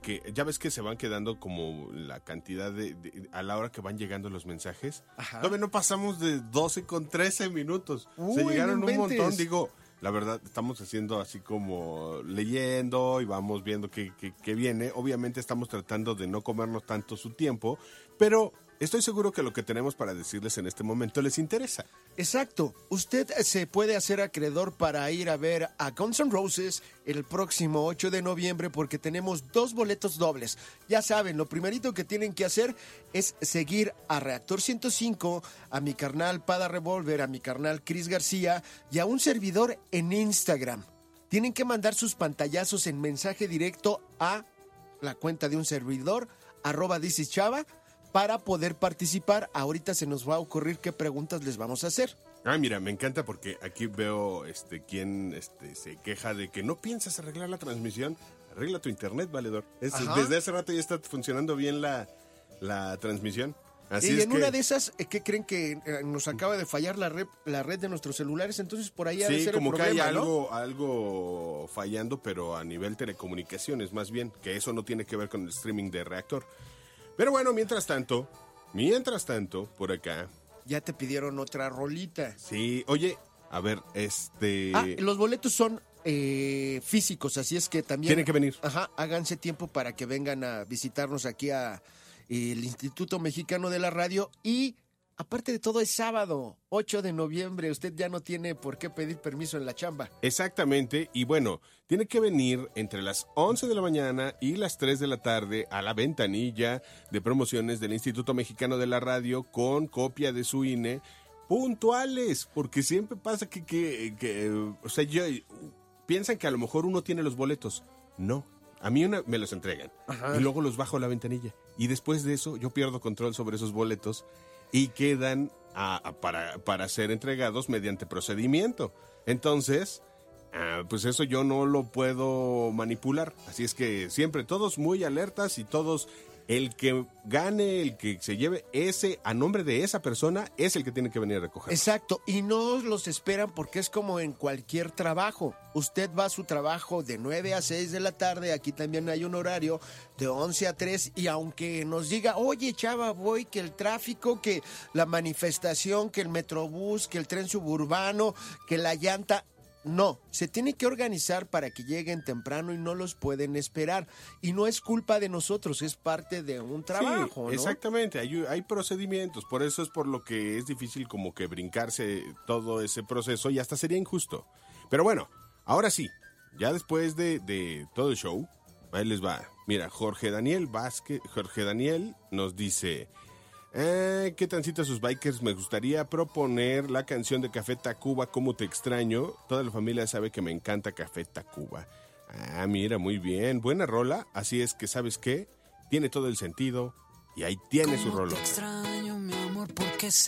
que ya ves que se van quedando como la cantidad a la hora que van llegando los mensajes. Ajá. Todavía no pasamos de 12 con 13 minutos. Se Uy, llegaron no un inventes. montón, digo. La verdad, estamos haciendo así como leyendo y vamos viendo qué viene. Obviamente estamos tratando de no comernos tanto su tiempo, pero estoy seguro que lo que tenemos para decirles en este momento les interesa. Exacto. Usted se puede hacer acreedor para ir a ver a Guns N' Roses el próximo 8 de noviembre porque tenemos 2 boletos dobles. Ya saben, lo primerito que tienen que hacer es seguir a Reactor 105, a mi carnal Pada Revolver, a mi carnal Chris García y a un servidor en Instagram. Tienen que mandar sus pantallazos en mensaje directo a la cuenta de un servidor, @DisisChava, para poder participar. Ahorita se nos va a ocurrir qué preguntas les vamos a hacer. Mira, me encanta porque aquí veo quien se queja de que no piensas arreglar la transmisión. Arregla tu internet, valedor. Desde hace rato ya está funcionando bien la transmisión. Así y es en que, una de esas, ¿qué creen que nos acaba de fallar la red de nuestros celulares? Entonces por ahí ha de sí, ser como el que hay problema, ¿no? algo fallando, pero a nivel telecomunicaciones más bien, que eso no tiene que ver con el streaming de Reactor. Pero bueno, mientras tanto, por acá. Ya te pidieron otra rolita. Sí, oye, a ver, los boletos son físicos, así es que también... Tienen que venir. Ajá, háganse tiempo para que vengan a visitarnos aquí a el Instituto Mexicano de la Radio y... Aparte de todo, es sábado, 8 de noviembre. Usted ya no tiene por qué pedir permiso en la chamba. Exactamente. Y bueno, tiene que venir entre las 11 de la mañana y las 3 de la tarde a la ventanilla de promociones del Instituto Mexicano de la Radio con copia de su INE, puntuales, porque siempre pasa que piensan que a lo mejor uno tiene los boletos. No. A mí me los entregan. Ajá. Y luego los bajo a la ventanilla. Y después de eso yo pierdo control sobre esos boletos y quedan para ser entregados mediante procedimiento. Entonces, pues eso yo no lo puedo manipular. Así es que siempre todos muy alertas y todos, el que gane, el que se lleve ese, a nombre de esa persona, es el que tiene que venir a recoger. Exacto, y no los esperan porque es como en cualquier trabajo. Usted va a su trabajo de 9 a 6 de la tarde, aquí también hay un horario de 11 a 3, y aunque nos diga, oye chava, voy, que el tráfico, que la manifestación, que el metrobús, que el tren suburbano, que la llanta... No, se tiene que organizar para que lleguen temprano y no los pueden esperar. Y no es culpa de nosotros, es parte de un trabajo, sí, ¿no? Exactamente, hay procedimientos, por eso es por lo que es difícil como que brincarse todo ese proceso y hasta sería injusto. Pero bueno, ahora sí, ya después de todo el show, ahí les va. Mira, Jorge Daniel nos dice... ¿qué transita sus bikers? Me gustaría proponer la canción de Café Tacuba, ¿Cómo te extraño? Toda la familia sabe que me encanta Café Tacuba. Mira, muy bien, buena rola. Así es que, ¿sabes qué? Tiene todo el sentido y ahí tiene su rola. Te extraño, mi amor, porque